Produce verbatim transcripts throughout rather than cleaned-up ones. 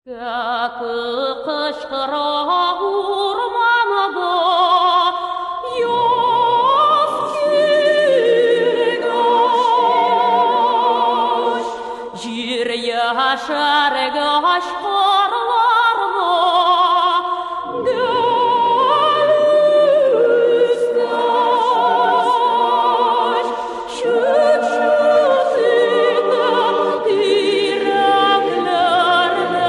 Как кышкыра урманда яз килгәч, җир яшәргәч карларда гөл үскәч, чүп-чүп тирәкләрдә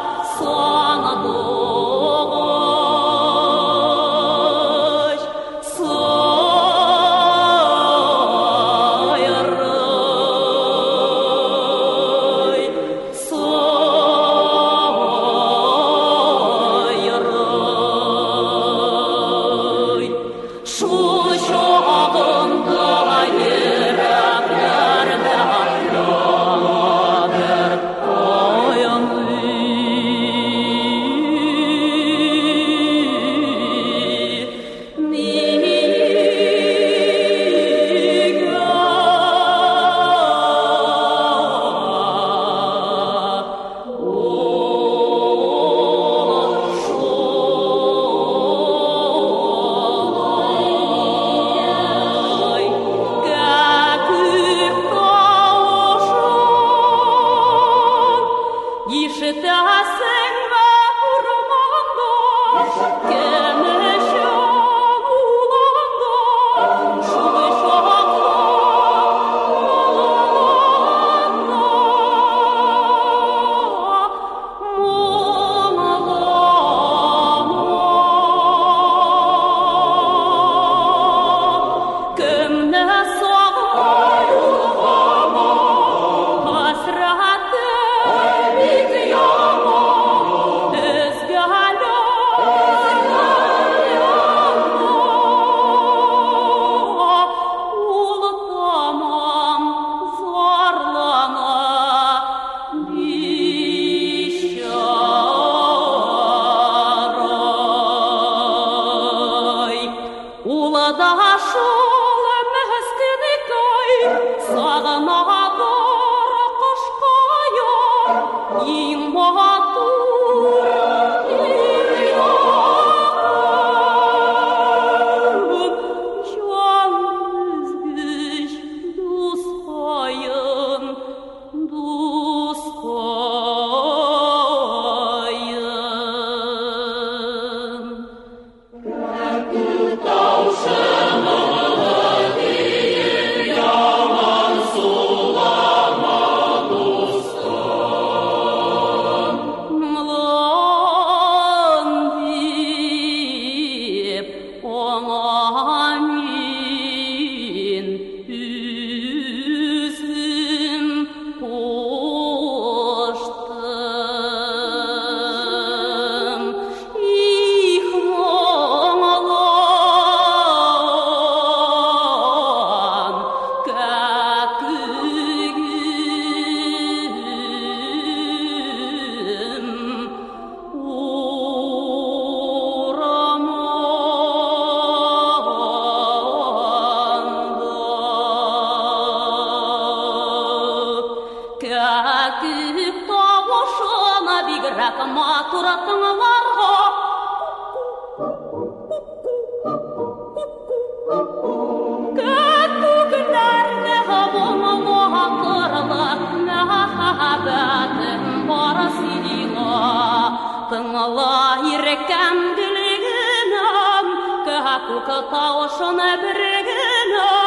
санадыгач, сайрый, сайрый. Шул чагында йөрәкләрдә ядыр ишетәсеңме урманда, кемешә уланда, шулай чакта моңлана, кемне сагына хәсрәте бик яман, өзгәләр ул тамам зарлана, бичарай. Ул да шул мескен икәй, сагынадыр кышкая, иң матур ир-ягым, җан өзгеч дускаем, дускаем. Млан дип аңа мин үзем куштым. Их моңлан кәкүгем ураманда. Кәкүк тавышына бигрәк матур тыңларга, кәкүкләрне булмакырлык мәхәббәтем бар сиңа. Тыңла иркәм дилегенәм, кәкүк тавышына бер генә